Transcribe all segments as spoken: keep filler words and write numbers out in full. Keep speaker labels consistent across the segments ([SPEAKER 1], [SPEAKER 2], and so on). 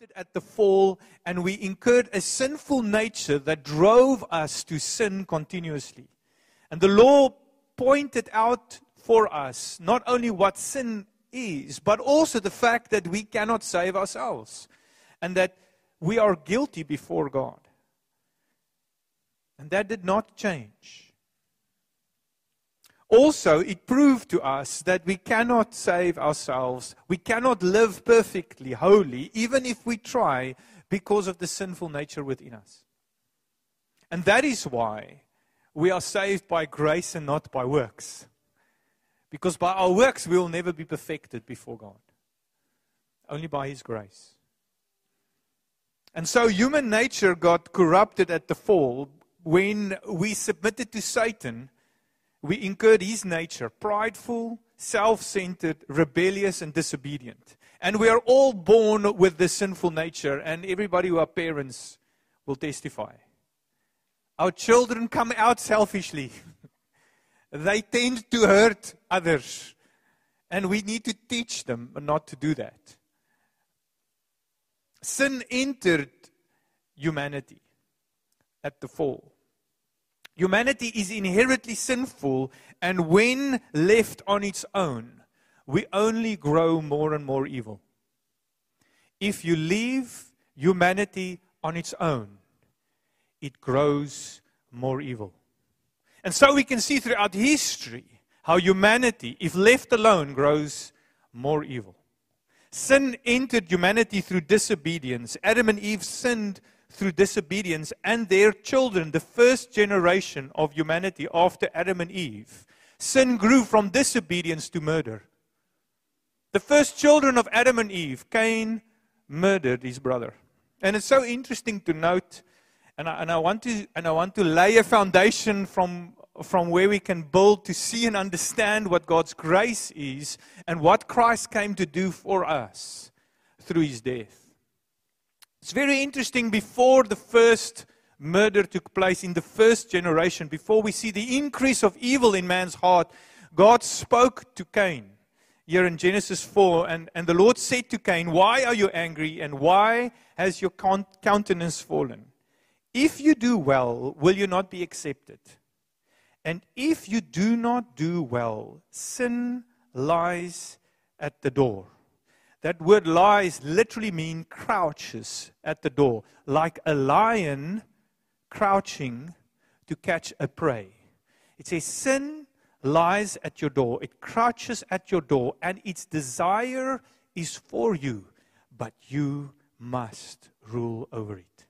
[SPEAKER 1] at the fall, and we incurred a sinful nature that drove us to sin continuously. And the law pointed out for us not only what sin is, but also the fact that we cannot save ourselves and that we are guilty before God. And that did not change. Also, it proved to us that we cannot save ourselves. We cannot live perfectly holy, even if we try, because of the sinful nature within us. And that is why we are saved by grace and not by works. Because by our works, we will never be perfected before God. Only by His grace. And so human nature got corrupted at the fall. When we submitted to Satan, we incurred his nature, prideful, self-centered, rebellious, and disobedient. And we are all born with this sinful nature, and everybody who are parents will testify. Our children come out selfishly. They tend to hurt others, and we need to teach them not to do that. Sin entered humanity at the fall. Humanity is inherently sinful, and when left on its own, we only grow more and more evil. If you leave humanity on its own, it grows more evil. And so we can see throughout history how humanity, if left alone, grows more evil. Sin entered humanity through disobedience. Adam and Eve sinned through disobedience, and their children, the first generation of humanity after Adam and Eve, sin grew from disobedience to murder. The first children of Adam and Eve, Cain murdered his brother. And it's so interesting to note, and I, and I want to and I want to lay a foundation from from where we can build to see and understand what God's grace is and what Christ came to do for us through His death. It's very interesting, before the first murder took place in the first generation, before we see the increase of evil in man's heart, God spoke to Cain here in Genesis four, and, and the Lord said to Cain, "Why are you angry, and why has your countenance fallen? If you do well, will you not be accepted? And if you do not do well, sin lies at the door." That word lies literally means crouches at the door, like a lion crouching to catch a prey. It says sin lies at your door. It crouches at your door, and its desire is for you, but you must rule over it.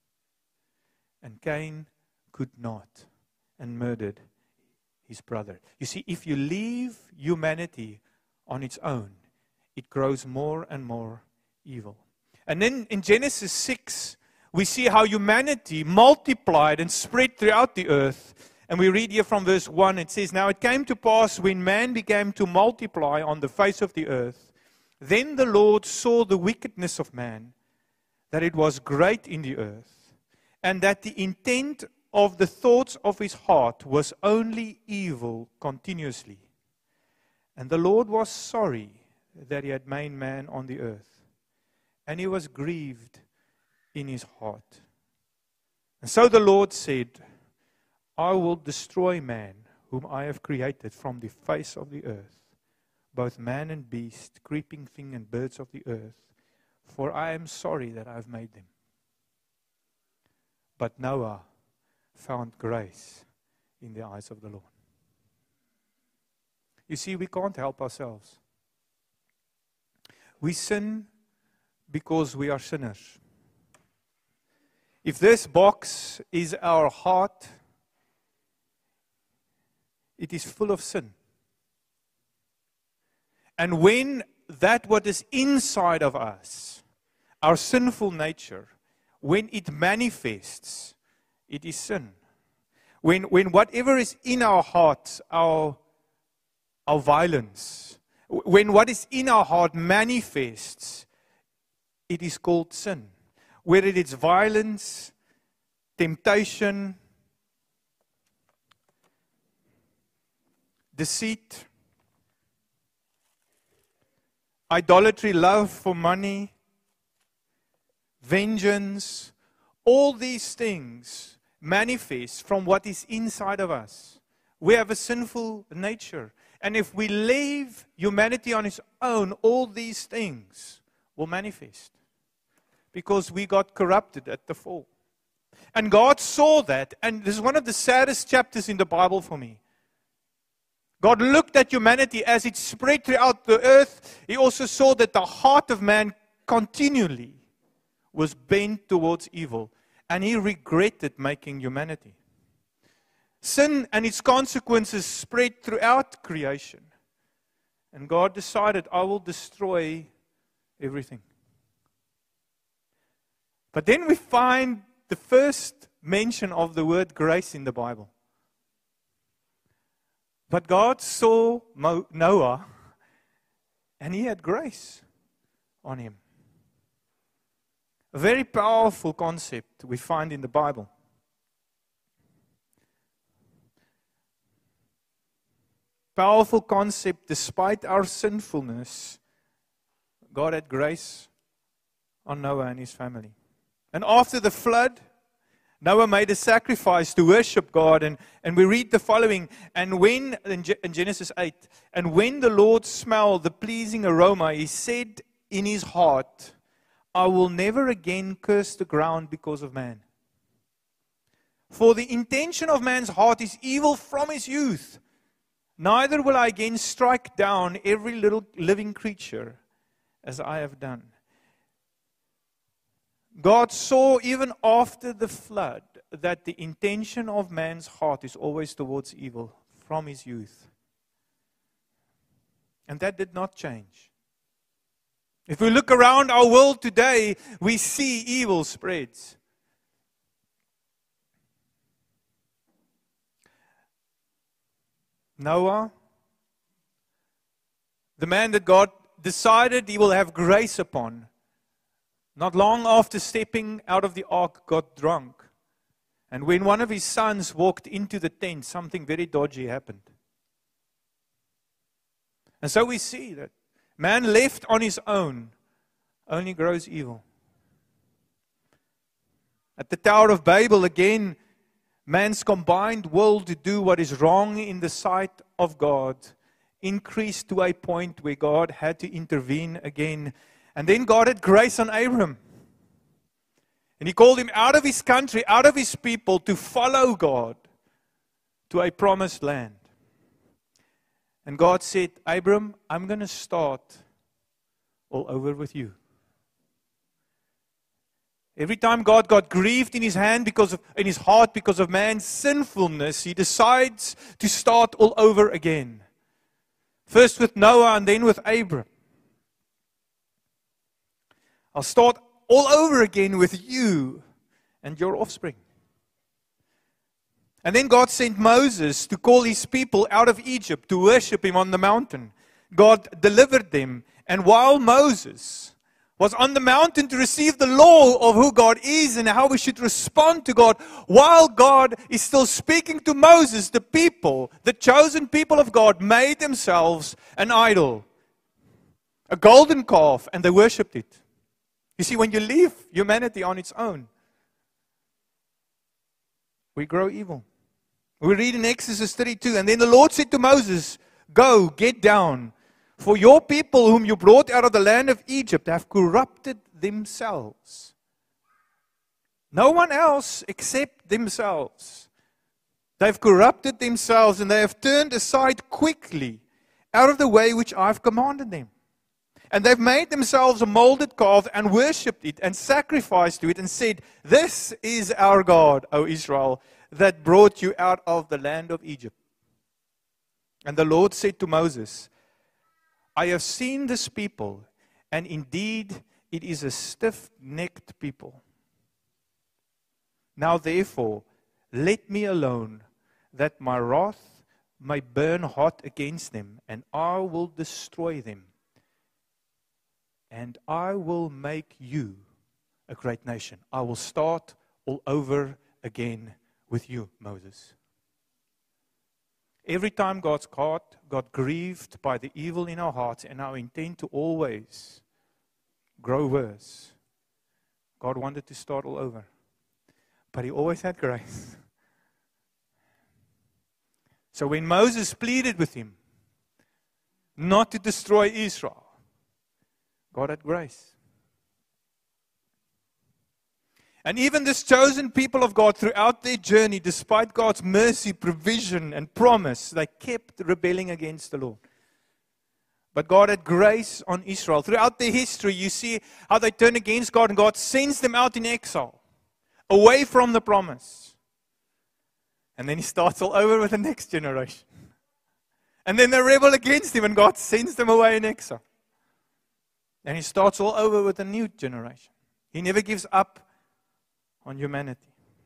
[SPEAKER 1] And Cain could not, and murdered his brother. You see, if you leave humanity on its own, it grows more and more evil. And then in Genesis six, we see how humanity multiplied and spread throughout the earth. And we read here from verse one, it says, "Now it came to pass, when man began to multiply on the face of the earth, then the Lord saw the wickedness of man, that it was great in the earth, and that the intent of the thoughts of his heart was only evil continuously. And the Lord was sorry that He had made man on the earth, and He was grieved in His heart. And so the Lord said, I will destroy man, whom I have created from the face of the earth, both man and beast, creeping thing and birds of the earth, for I am sorry that I have made them. But Noah found grace in the eyes of the Lord." You see, we can't help ourselves. We sin because we are sinners. If this box is our heart, it is full of sin. And when that what is inside of us, our sinful nature, when it manifests, it is sin. When, when whatever is in our hearts, our, our violence, when what is in our heart manifests, it is called sin. Whether it's violence, temptation, deceit, idolatry, love for money, vengeance, all these things manifest from what is inside of us. We have a sinful nature. And if we leave humanity on its own, all these things will manifest. Because we got corrupted at the fall. And God saw that. And this is one of the saddest chapters in the Bible for me. God looked at humanity as it spread throughout the earth. He also saw that the heart of man continually was bent towards evil. And He regretted making humanity. Sin and its consequences spread throughout creation. And God decided, I will destroy everything. But then we find the first mention of the word grace in the Bible. But God saw Mo- Noah, and he had grace on him. A very powerful concept we find in the Bible. Powerful concept, despite our sinfulness, God had grace on Noah and his family. And after the flood, Noah made a sacrifice to worship God. And, and we read the following, and when, in, Ge- in Genesis eight, and when the Lord smelled the pleasing aroma, He said in His heart, I will never again curse the ground because of man. For the intention of man's heart is evil from his youth. Neither will I again strike down every little living creature as I have done. God saw even after the flood that the intention of man's heart is always towards evil from his youth. And that did not change. If we look around our world today, we see evil spreads. Noah, the man that God decided He will have grace upon, not long after stepping out of the ark, got drunk. And when one of his sons walked into the tent, something very dodgy happened. And so we see that man left on his own only grows evil. At the Tower of Babel, again, man's combined will to do what is wrong in the sight of God increased to a point where God had to intervene again. And then God had grace on Abram. And He called him out of his country, out of his people, to follow God to a promised land. And God said, Abram, I'm going to start all over with you. Every time God got grieved in his hand because of, in his heart because of man's sinfulness, He decides to start all over again. First with Noah and then with Abram. I'll start all over again with you and your offspring. And then God sent Moses to call His people out of Egypt to worship Him on the mountain. God delivered them. And while Moses was on the mountain to receive the law of who God is and how we should respond to God, while God is still speaking to Moses, the people, the chosen people of God, made themselves an idol, a golden calf, and they worshipped it. You see, when you leave humanity on its own, we grow evil. We read in Exodus thirty-two, and then the Lord said to Moses, go, get down, for your people whom you brought out of the land of Egypt have corrupted themselves. No one else except themselves. They've corrupted themselves and they have turned aside quickly out of the way which I've commanded them. And they've made themselves a molded calf and worshipped it and sacrificed to it and said, this is our God, O Israel, that brought you out of the land of Egypt. And the Lord said to Moses, I have seen this people, and indeed it is a stiff-necked people. Now therefore, let me alone, that my wrath may burn hot against them, and I will destroy them. And I will make you a great nation. I will start all over again with you, Moses. Every time God's heart got grieved by the evil in our hearts and our intent to always grow worse, God wanted to start all over. But He always had grace. So when Moses pleaded with Him not to destroy Israel, God had grace. And even this chosen people of God throughout their journey, despite God's mercy, provision, and promise, they kept rebelling against the Lord. But God had grace on Israel. Throughout their history, you see how they turn against God, and God sends them out in exile, away from the promise. And then He starts all over with the next generation. And then they rebel against Him, and God sends them away in exile. And He starts all over with a new generation. He never gives up on humanity.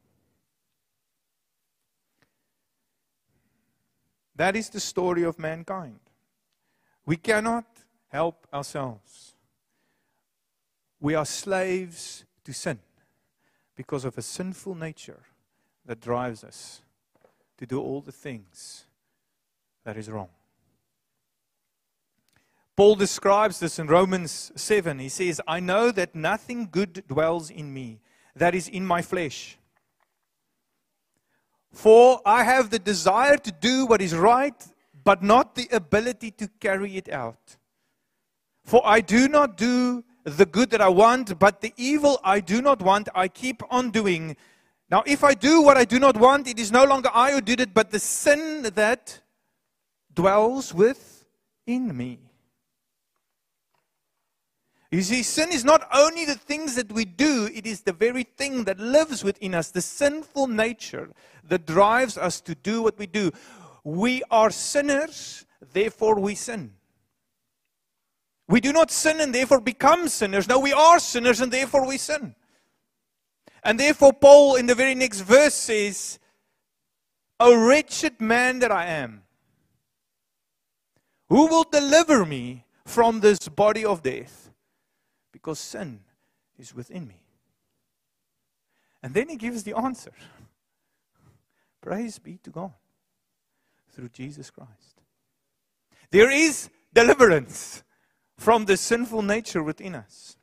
[SPEAKER 1] That is the story of mankind. We cannot help ourselves. We are slaves to sin because of a sinful nature that drives us to do all the things that is wrong. Paul describes this in Romans seven. He says, I know that nothing good dwells in me, that is in my flesh. For I have the desire to do what is right, but not the ability to carry it out. For I do not do the good that I want, but the evil I do not want, I keep on doing. Now, if I do what I do not want, it is no longer I who did it, but the sin that dwells within me. You see, sin is not only the things that we do, it is the very thing that lives within us, the sinful nature that drives us to do what we do. We are sinners, therefore we sin. We do not sin and therefore become sinners. No, we are sinners and therefore we sin. And therefore Paul in the very next verse says, O wretched man that I am, who will deliver me from this body of death? Because sin is within me. And then he gives the answer. Praise be to God through Jesus Christ. There is deliverance from the sinful nature within us.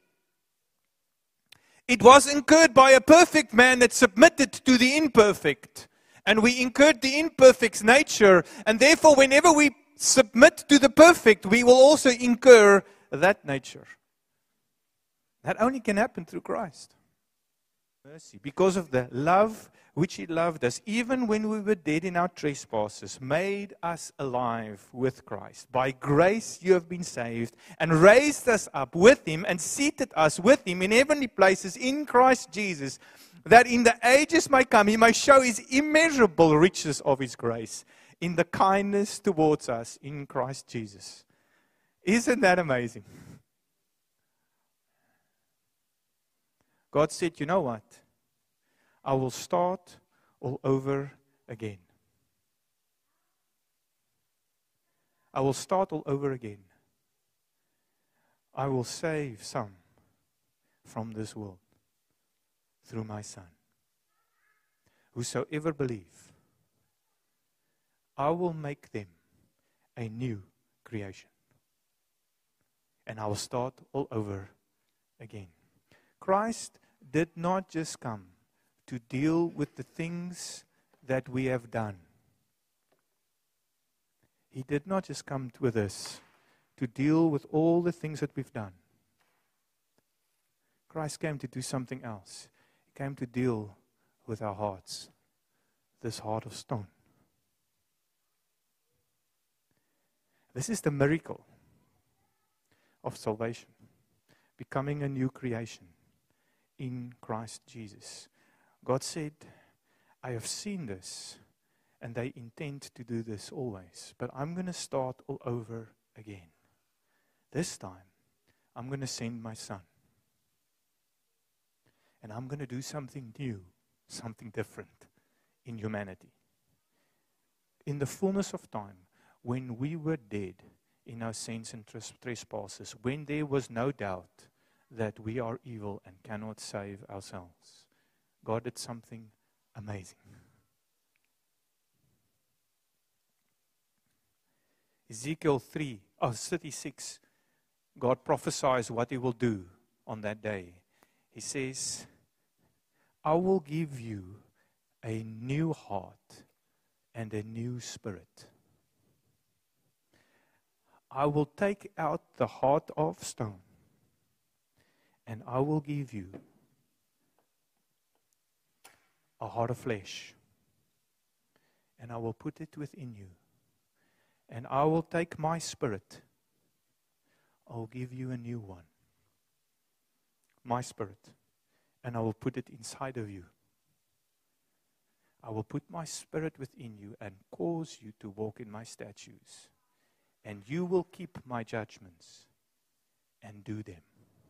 [SPEAKER 1] It was incurred by a perfect man that submitted to the imperfect. And we incurred the imperfect's nature. And therefore, whenever we submit to the perfect, we will also incur that nature. That only can happen through Christ. Mercy, because of the love which He loved us, even when we were dead in our trespasses, made us alive with Christ. By grace you have been saved, and raised us up with Him, and seated us with Him in heavenly places in Christ Jesus, that in the ages might come He might show His immeasurable riches of His grace in the kindness towards us in Christ Jesus. Isn't that amazing? God said, you know what? I will start all over again. I will start all over again. I will save some from this world through my Son. Whosoever believe, I will make them a new creation. And I will start all over again. Christ did not just come to deal with the things that we have done. He did not just come with us to deal with all the things that we've done. Christ came to do something else. He came to deal with our hearts, this heart of stone. This is the miracle of salvation, becoming a new creation in Christ Jesus. God said, I have seen this, and they intend to do this always. But I'm going to start all over again. This time, I'm going to send my Son. And I'm going to do something new, something different in humanity. In the fullness of time, when we were dead in our sins and trespasses, when there was no doubt that we are evil and cannot save ourselves, God did something amazing. Ezekiel three, oh, thirty-six, God prophesies what He will do on that day. He says, I will give you a new heart and a new spirit. I will take out the heart of stone, and I will give you a heart of flesh, and I will put it within you. And I will take my spirit, I will give you a new one, my spirit, and I will put it inside of you. I will put my spirit within you and cause you to walk in my statutes, and you will keep my judgments and do them.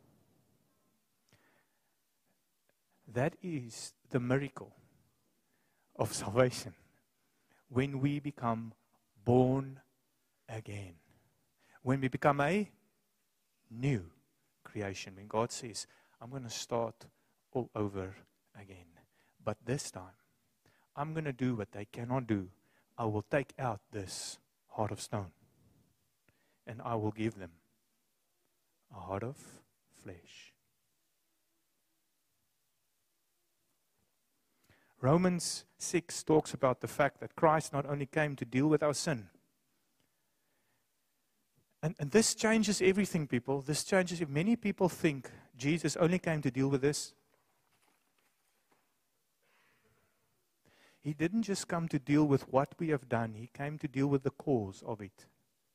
[SPEAKER 1] That is the miracle of salvation, when we become born again. When we become a new creation. When God says, I'm going to start all over again. But this time, I'm going to do what they cannot do. I will take out this heart of stone, and I will give them a heart of flesh. Romans six talks about the fact that Christ not only came to deal with our sin. And, and this changes everything, people. This changes. If many people think Jesus only came to deal with this, He didn't just come to deal with what we have done. He came to deal with the cause of it.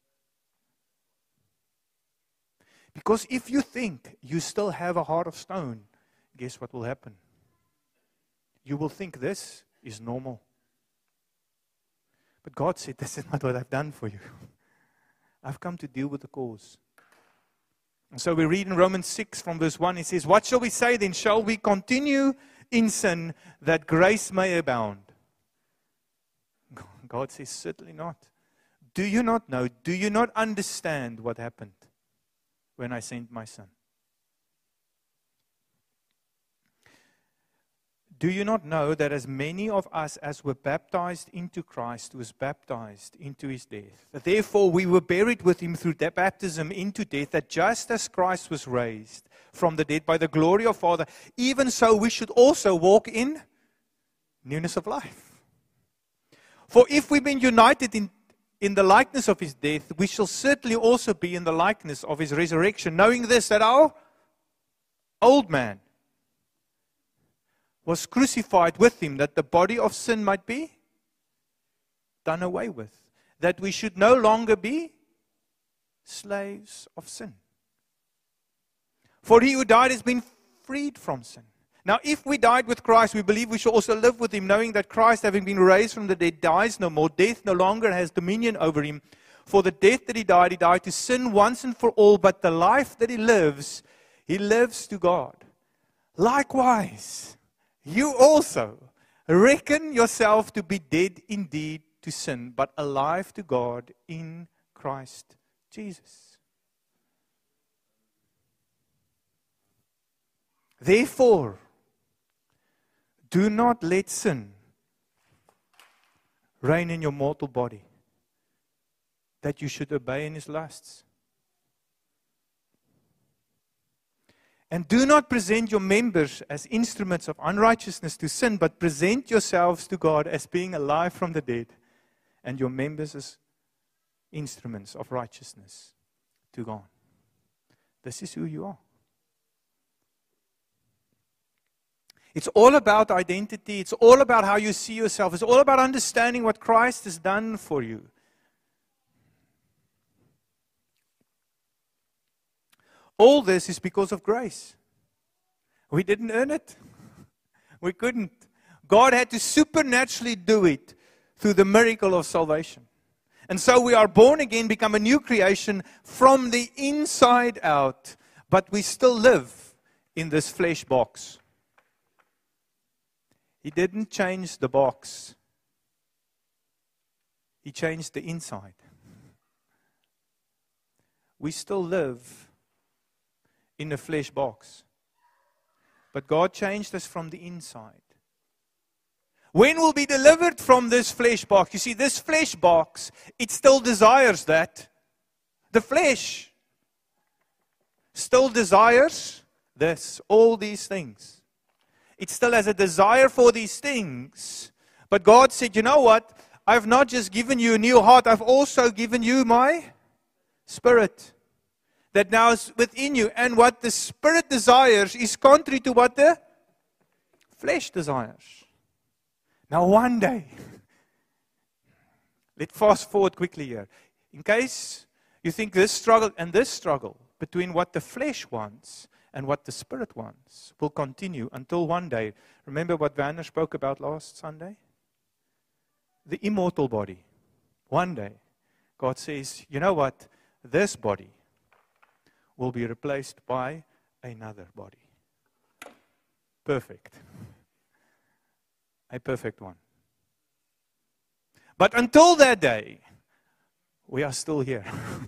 [SPEAKER 1] Because if you think you still have a heart of stone, guess what will happen? You will think this is normal. But God said, this is not what I've done for you. I've come to deal with the cause. And so we read in Romans six from verse one, it says, what shall we say then? Shall we continue in sin that grace may abound? God says, certainly not. Do you not know? Do you not understand what happened when I sent my Son? Do you not know that as many of us as were baptized into Christ was baptized into His death? That therefore we were buried with Him through that baptism into death, that just as Christ was raised from the dead by the glory of Father, even so we should also walk in newness of life. For if we've been united in, in the likeness of His death, we shall certainly also be in the likeness of His resurrection, knowing this, that our old man was crucified with Him, that the body of sin might be done away with, that we should no longer be slaves of sin. For He who died has been freed from sin. Now, if we died with Christ, we believe we shall also live with Him, knowing that Christ, having been raised from the dead, dies no more. Death no longer has dominion over Him. For the death that He died, He died to sin once and for all, but the life that He lives, He lives to God. Likewise, you also reckon yourself to be dead indeed to sin, but alive to God in Christ Jesus. Therefore, do not let sin reign in your mortal body, that you should obey in its lusts. And do not present your members as instruments of unrighteousness to sin, but present yourselves to God as being alive from the dead, and your members as instruments of righteousness to God. This is who you are. It's all about identity. It's all about how you see yourself. It's all about understanding what Christ has done for you. All this is because of grace. We didn't earn it. We couldn't. God had to supernaturally do it through the miracle of salvation. And so we are born again, become a new creation from the inside out. But we still live in this flesh box. He didn't change the box. He changed the inside. We still live in a flesh box. But God changed us from the inside. When we'll be delivered from this flesh box? You see, this flesh box, it still desires that. The flesh still desires this, all these things. It still has a desire for these things. But God said, you know what? I've not just given you a new heart, I've also given you my Spirit that now is within you. And what the Spirit desires is contrary to what the flesh desires. Now one day, let's fast forward quickly here. In case you think this struggle and this struggle between what the flesh wants and what the Spirit wants will continue until one day. Remember what Werner spoke about last Sunday? The immortal body. One day, God says, you know what? This body will be replaced by another body. Perfect. A perfect one. But until that day, we are still here.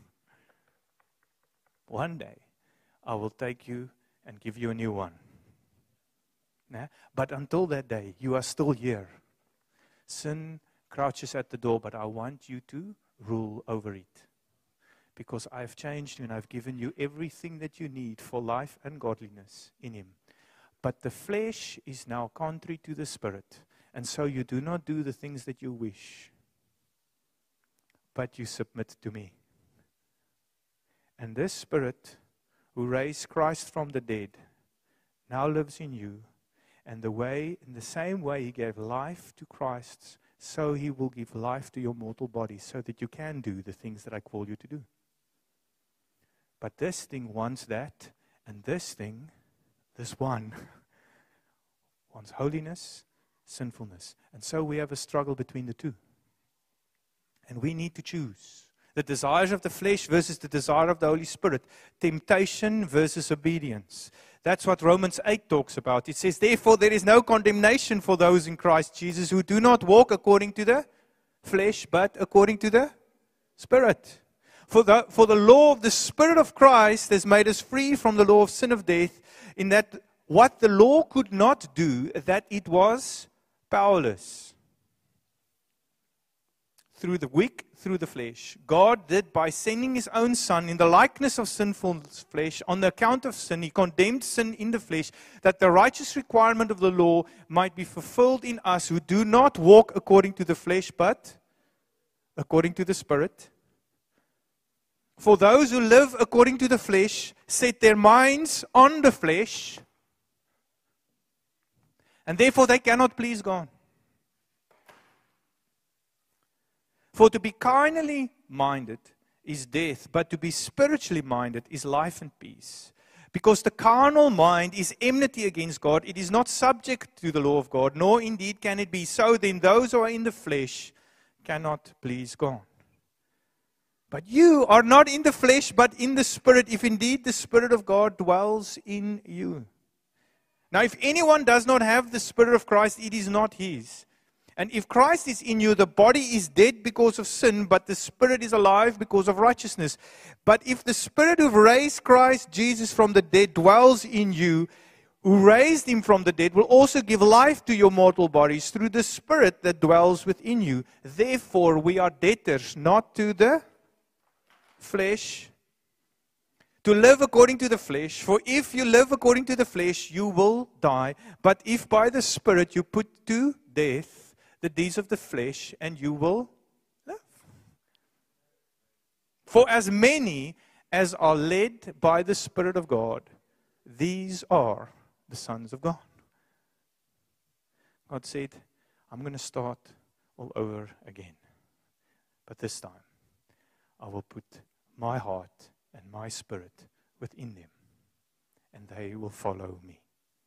[SPEAKER 1] One day, I will take you and give you a new one. Nah? But until that day, you are still here. Sin crouches at the door, but I want you to rule over it. Because I've changed you and I've given you everything that you need for life and godliness in Him. But the flesh is now contrary to the Spirit. And so you do not do the things that you wish. But you submit to me. And this Spirit who raised Christ from the dead now lives in you. And the way, in the same way He gave life to Christ, so He will give life to your mortal body so that you can do the things that I call you to do. But this thing wants that, and this thing, this one, wants holiness, sinfulness. And so we have a struggle between the two. And we need to choose. The desires of the flesh versus the desire of the Holy Spirit. Temptation versus obedience. That's what Romans eight talks about. It says, therefore there is no condemnation for those in Christ Jesus who do not walk according to the flesh, but according to the Spirit. For the, for the law of the Spirit of Christ has made us free from the law of sin of death, in that what the law could not do, that it was powerless. Through the weak, through the flesh. God did by sending His own Son in the likeness of sinful flesh. On the account of sin, He condemned sin in the flesh, that the righteous requirement of the law might be fulfilled in us who do not walk according to the flesh, but according to the Spirit. For those who live according to the flesh set their minds on the flesh, and therefore they cannot please God. For to be carnally minded is death, but to be spiritually minded is life and peace. Because the carnal mind is enmity against God. It is not subject to the law of God, nor indeed can it be. So then those who are in the flesh cannot please God. But you are not in the flesh, but in the Spirit, if indeed the Spirit of God dwells in you. Now, if anyone does not have the Spirit of Christ, it is not his. And if Christ is in you, the body is dead because of sin, but the Spirit is alive because of righteousness. But if the Spirit who raised Christ Jesus from the dead dwells in you, who raised Him from the dead, will also give life to your mortal bodies through the Spirit that dwells within you. Therefore, we are debtors, not to the flesh, to live according to the flesh. For if you live according to the flesh, you will die. But if by the Spirit you put to death the deeds of the flesh, and you will live. For as many as are led by the Spirit of God, these are the sons of God. God said, I'm going to start all over again. But this time, I will put my heart and my Spirit within them, and they will follow me.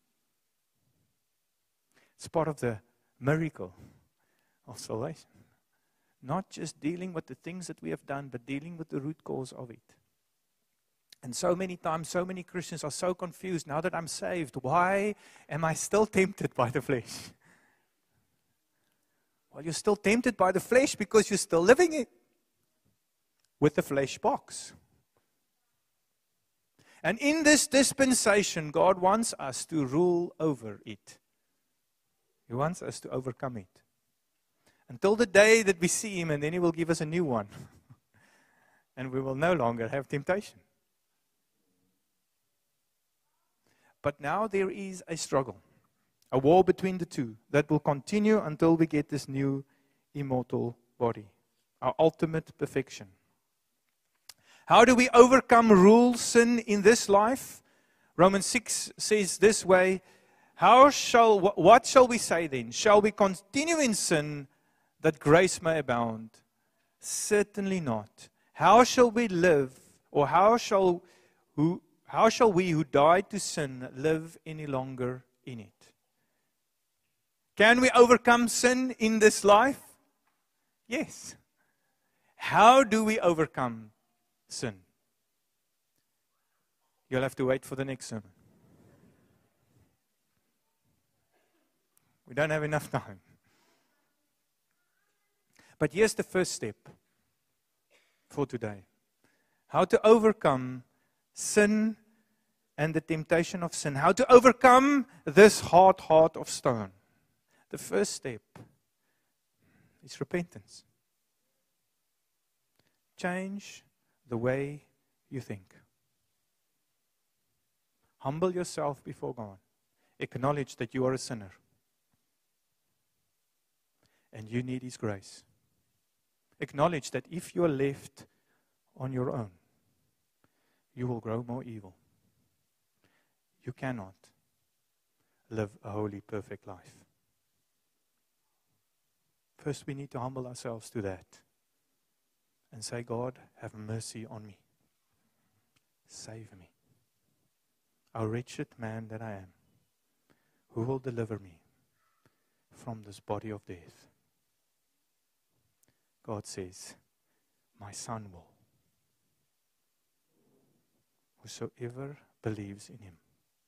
[SPEAKER 1] It's part of the miracle of salvation. Not just dealing with the things that we have done, but dealing with the root cause of it. And so many times, so many Christians are so confused. Now that I'm saved, why am I still tempted by the flesh? Well, you're still tempted by the flesh because you're still living it with the flesh box. And in this dispensation, God wants us to rule over it. He wants us to overcome it. Until the day that we see Him, and then He will give us a new one. And we will no longer have temptation. But now there is a struggle, a war between the two that will continue until we get this new immortal body, our ultimate perfection. How do we overcome rule sin in this life? Romans six says this way, How shall, what shall we say then? Shall we continue in sin that grace may abound? Certainly not. How shall we live, or how shall who, how shall we who died to sin live any longer in it? Can we overcome sin in this life? Yes. How do we overcome sin? You'll have to wait for the next sermon. We don't have enough time. But here's the first step for today. How to overcome sin and the temptation of sin. How to overcome this hard heart of stone. The first step is repentance. Change the way you think. Humble yourself before God. Acknowledge that you are a sinner. And you need His grace. Acknowledge that if you are left on your own, you will grow more evil. You cannot live a holy, perfect life. First, we need to humble ourselves to that and say, God, have mercy on me. Save me. A wretched man that I am, who will deliver me from this body of death? God says, my Son will. Whosoever believes in Him.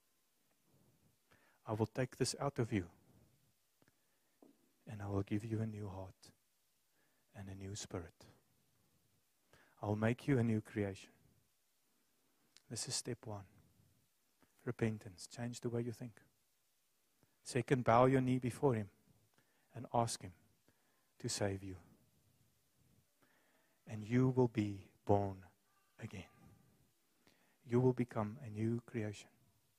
[SPEAKER 1] I will take this out of you, and I will give you a new heart and a new spirit. I will make you a new creation. This is step one. Repentance. Change the way you think. Second, bow your knee before Him and ask Him to save you. And you will be born again. You will become a new creation.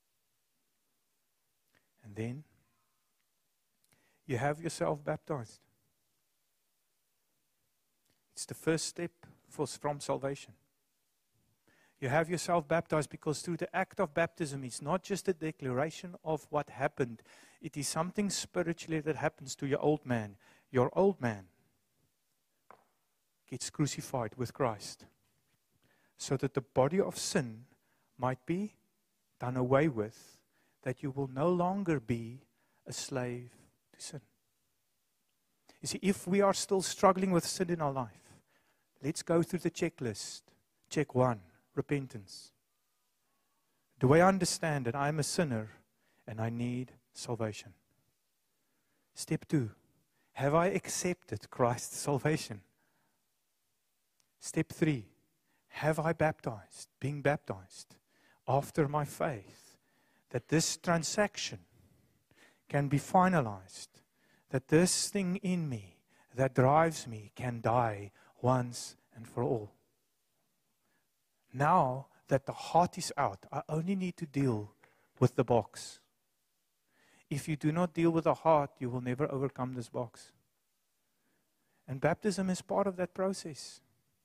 [SPEAKER 1] And then you have yourself baptized. It's the first step for, from salvation. You have yourself baptized because through the act of baptism, it's not just a declaration of what happened. It is something spiritually that happens to your old man. Your old man gets crucified with Christ so that the body of sin might be done away with, that you will no longer be a slave to sin. You see, if we are still struggling with sin in our life, let's go through the checklist. Check one, repentance. Do I understand that I'm a sinner and I need salvation? Step two, have I accepted Christ's salvation? Step three, have I baptized, being baptized after my faith, that this transaction can be finalized, that this thing in me that drives me can die once and for all. Now that the heart is out, I only need to deal with the box. If you do not deal with the heart, you will never overcome this box. And baptism is part of that process.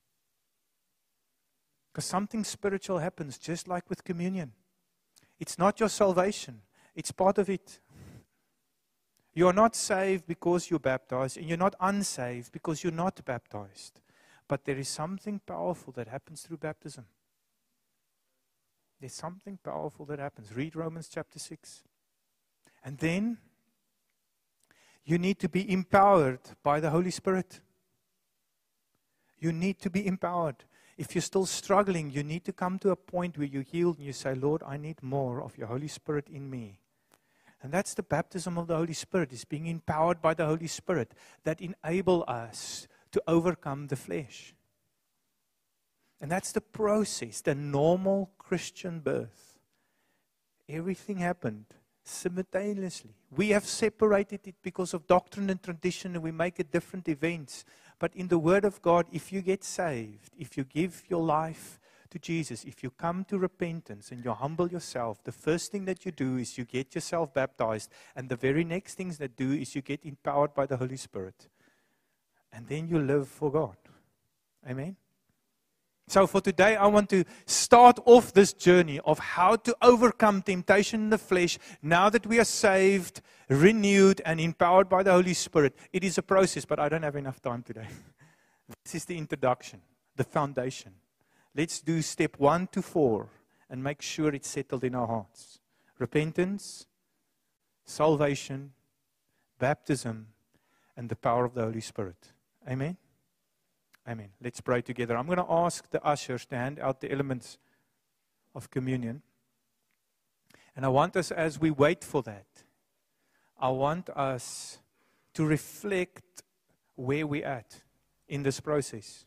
[SPEAKER 1] Because something spiritual happens, just like with communion. It's not your salvation. It's part of it. You are not saved because you're baptized, and you're not unsaved because you're not baptized. But there is something powerful that happens through baptism. There's something powerful that happens. Read Romans chapter six. And then, you need to be empowered by the Holy Spirit. You need to be empowered. If you're still struggling, you need to come to a point where you yield and you say, Lord, I need more of your Holy Spirit in me. And that's the baptism of the Holy Spirit, is being empowered by the Holy Spirit that enable us to overcome the flesh. And that's the process, the normal Christian birth. Everything happened simultaneously. We have separated it because of doctrine and tradition, and we make it different events. But in the Word of God, if you get saved, if you give your life to Jesus, if you come to repentance and you humble yourself, the first thing that you do is you get yourself baptized, and the very next things that do is you get empowered by the Holy Spirit. And then you live for God. Amen? So for today, I want to start off this journey of how to overcome temptation in the flesh now that we are saved, renewed, and empowered by the Holy Spirit. It is a process, but I don't have enough time today. This is the introduction, the foundation. Let's do step one to four and make sure it's settled in our hearts. Repentance, salvation, baptism, and the power of the Holy Spirit. Amen? Amen. Let's pray together. I'm going to ask the ushers to hand out the elements of communion. And I want us, as we wait for that, I want us to reflect where we're at in this process.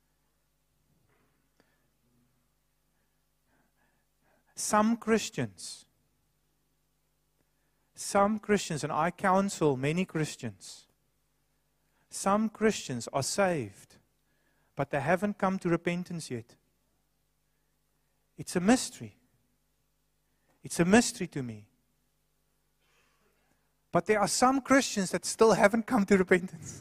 [SPEAKER 1] Some Christians, some Christians, and I counsel many Christians, some Christians are saved, but they haven't come to repentance yet. It's a mystery. It's a mystery to me. But there are some Christians that still haven't come to repentance.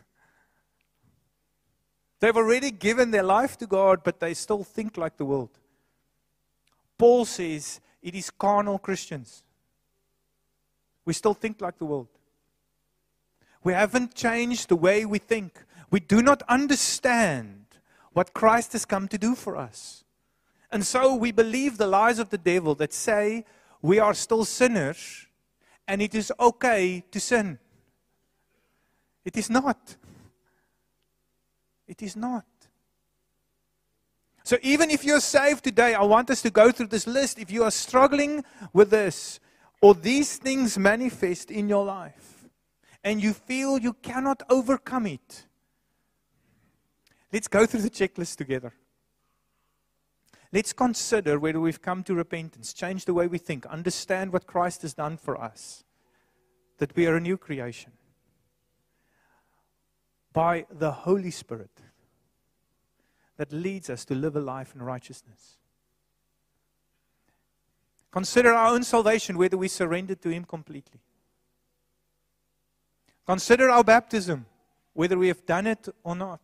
[SPEAKER 1] They've already given their life to God, but they still think like the world. Paul says it is carnal Christians. We still think like the world. We haven't changed the way we think. We do not understand what Christ has come to do for us. And so we believe the lies of the devil that say we are still sinners and it is okay to sin. It is not. It is not. So even if you're saved today, I want us to go through this list. If you are struggling with this, or these things manifest in your life, and you feel you cannot overcome it, let's go through the checklist together. Let's consider whether we've come to repentance, change the way we think, understand what Christ has done for us, that we are a new creation. By the Holy Spirit that leads us to live a life in righteousness. Consider our own salvation, whether we surrender to Him completely. Consider our baptism, whether we have done it or not.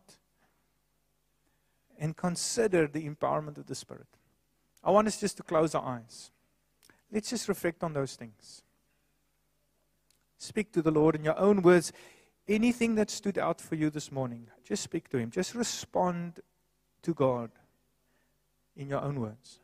[SPEAKER 1] And consider the empowerment of the Spirit. I want us just to close our eyes. Let's just reflect on those things. Speak to the Lord in your own words. Anything that stood out for you this morning, just speak to Him. Just respond to God in your own words.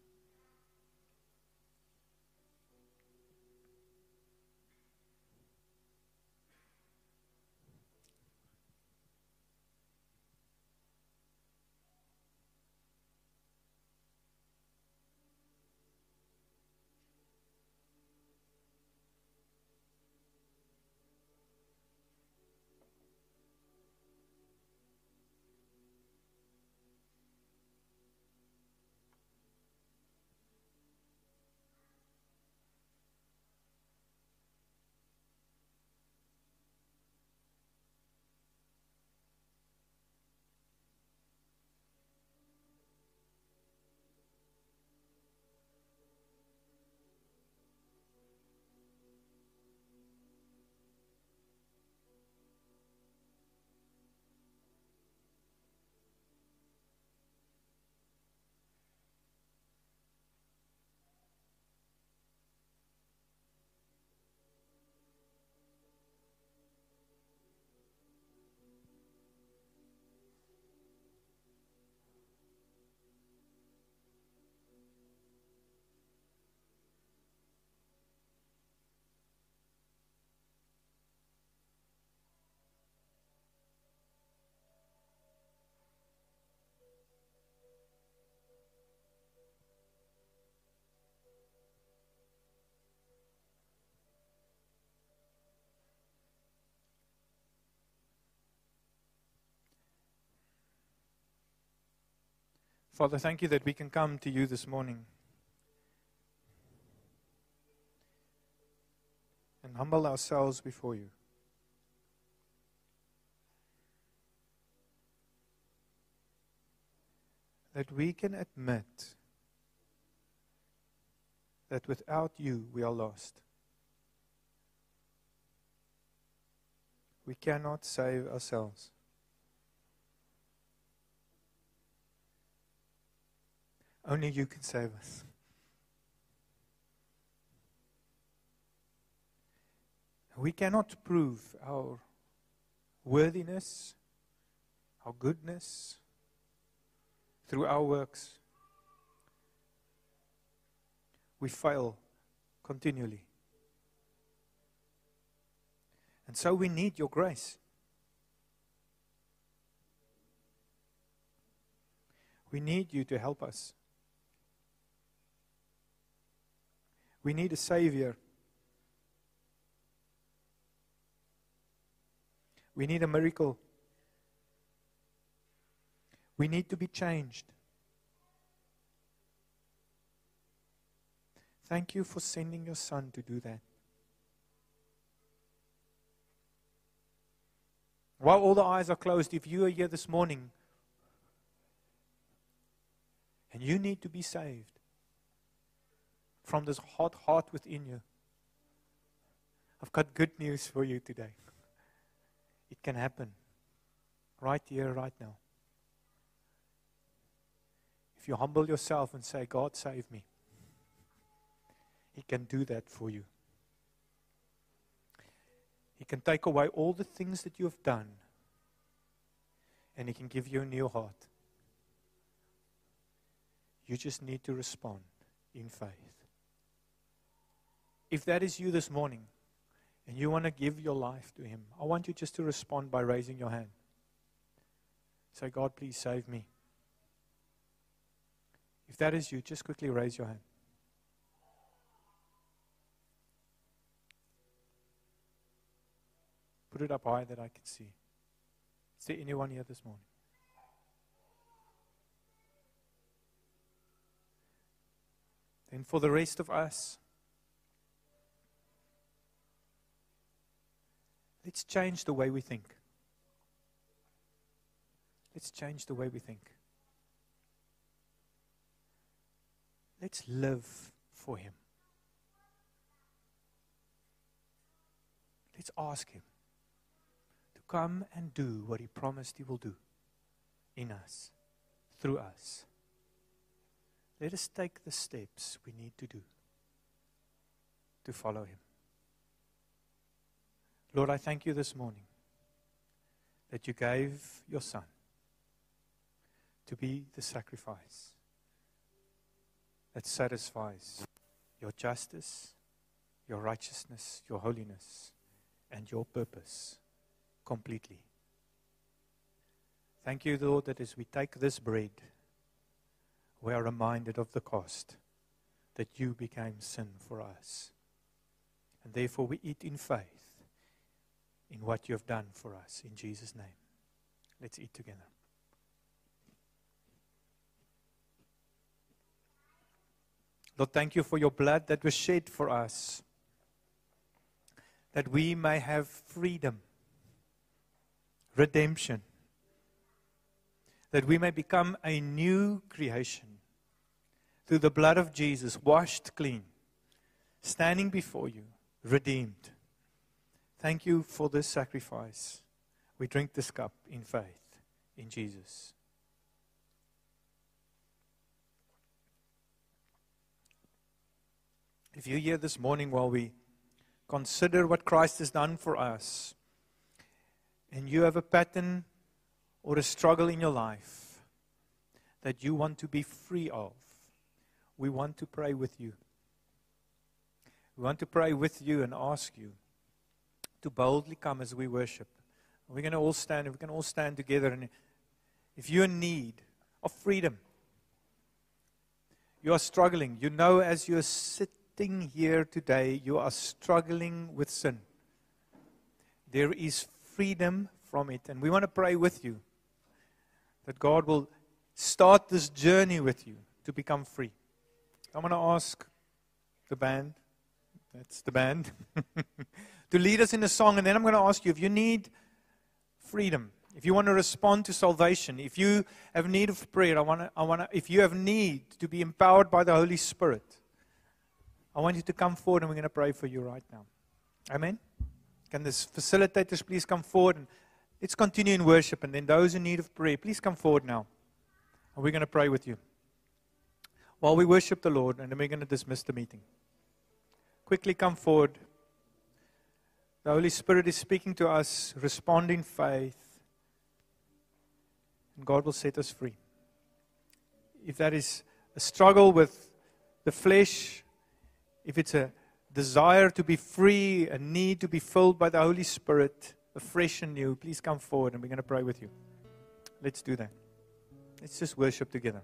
[SPEAKER 1] Father, thank you that we can come to you this morning and humble ourselves before you. that we can admit that without you we are lost. We cannot save ourselves. Only you can save us. We cannot prove our worthiness, our goodness, through our works. We fail continually. And so we need your grace. We need you to help us. We need a Savior. We need a miracle. We need to be changed. Thank you for sending your Son to do that. While all the eyes are closed, if you are here this morning and you need to be saved from this hot heart within you, I've got good news for you today. It can happen right here, right now. If you humble yourself and say, God, save me, He can do that for you. He can take away all the things that you have done, and He can give you a new heart. You just need to respond in faith. If that is you this morning, and you want to give your life to Him, I want you just to respond by raising your hand. Say, God, please save me. If that is you, just quickly raise your hand. Put it up high that I can see. Is there anyone here this morning? Then for the rest of us, let's change the way we think. Let's change the way we think. Let's live for Him. Let's ask Him to come and do what He promised He will do in us, through us. Let us take the steps we need to do to follow Him. Lord, I thank you this morning that you gave your Son to be the sacrifice that satisfies your justice, your righteousness, your holiness, and your purpose completely. Thank you, Lord, that as we take this bread, we are reminded of the cost that you became sin for us. And therefore we eat in faith in what you have done for us. In Jesus' name. Let's eat together. Lord, thank you for your blood that was shed for us, that we may have freedom, redemption, that we may become a new creation through the blood of Jesus, washed clean, standing before you, redeemed. Thank you for this sacrifice. We drink this cup in faith in Jesus. If you're here this morning while we consider what Christ has done for us, and you have a pattern or a struggle in your life that you want to be free of, we want to pray with you. We want to pray with you and ask you to boldly come as we worship. We're going to all stand, we can all stand together. And if you're in need of freedom, you are struggling, you know as you're sitting here today, you are struggling with sin. There is freedom from it. And we want to pray with you that God will start this journey with you to become free. I'm going to ask the band, that's the band, to lead us in a song. And then I'm going to ask you if you need freedom, If you want to respond to salvation, if you have need of prayer, I want to, I want to, if you have need to be empowered by the Holy Spirit, I want you to come forward and we're going to pray for you right now. Amen? Can the facilitators please come forward and let's continue in worship, and then those in need of prayer, please come forward now. And we're going to pray with you while we worship the Lord, and then we're going to dismiss the meeting. Quickly come forward. The Holy Spirit is speaking to us. Respond in faith, and God will set us free. If that is a struggle with the flesh, if it's a desire to be free, a need to be filled by the Holy Spirit, afresh and new, please come forward and we're going to pray with you. Let's do that. Let's just worship together.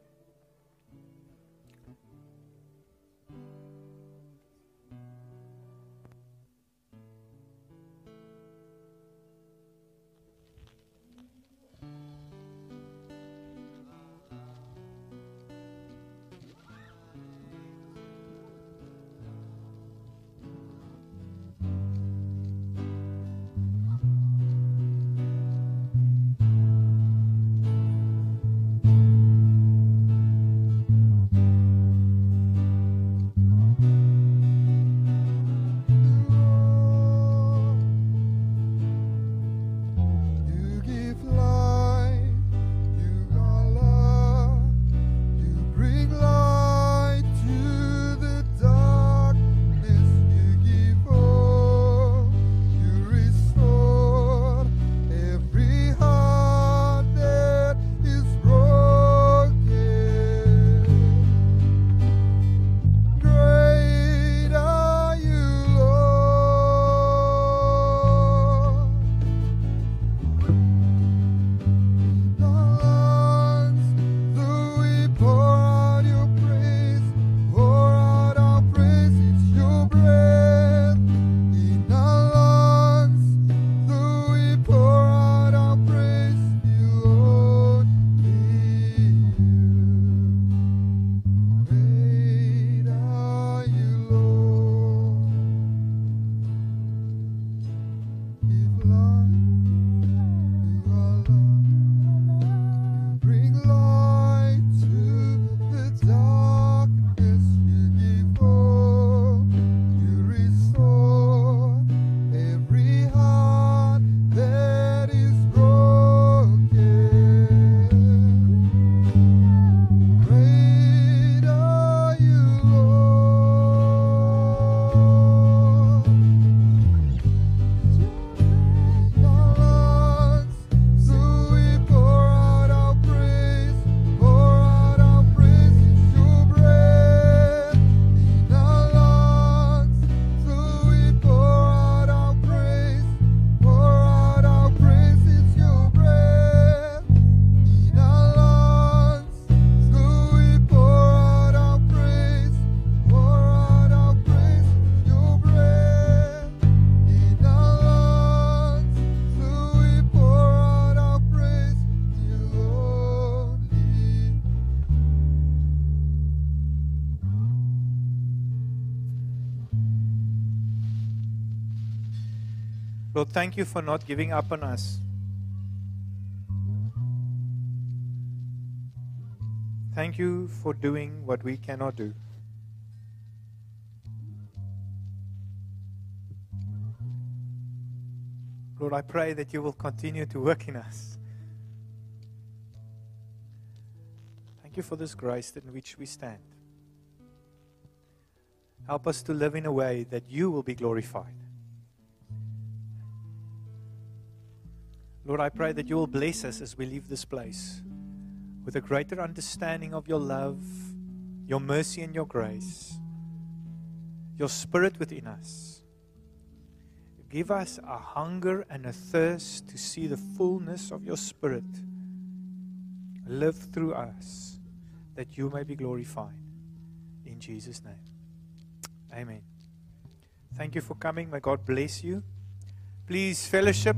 [SPEAKER 1] Lord, thank you for not giving up on us. Thank you for doing what we cannot do. Lord, I pray that you will continue to work in us. Thank you for this grace in which we stand. Help us to live in a way that you will be glorified. Lord, I pray that you will bless us as we leave this place with a greater understanding of your love, your mercy and your grace, your Spirit within us. Give us a hunger and a thirst to see the fullness of your Spirit live through us, that you may be glorified. In Jesus' name. Amen. Thank you for coming. May God bless you. Please fellowship.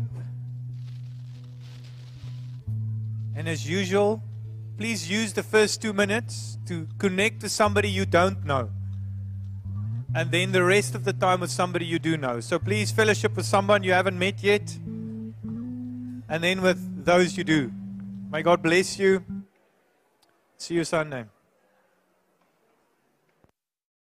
[SPEAKER 1] And as usual, please use the first two minutes to connect to somebody you don't know. And then the rest of the time with somebody you do know. So please fellowship with someone you haven't met yet. And then with those you do. May God bless you. See you Sunday.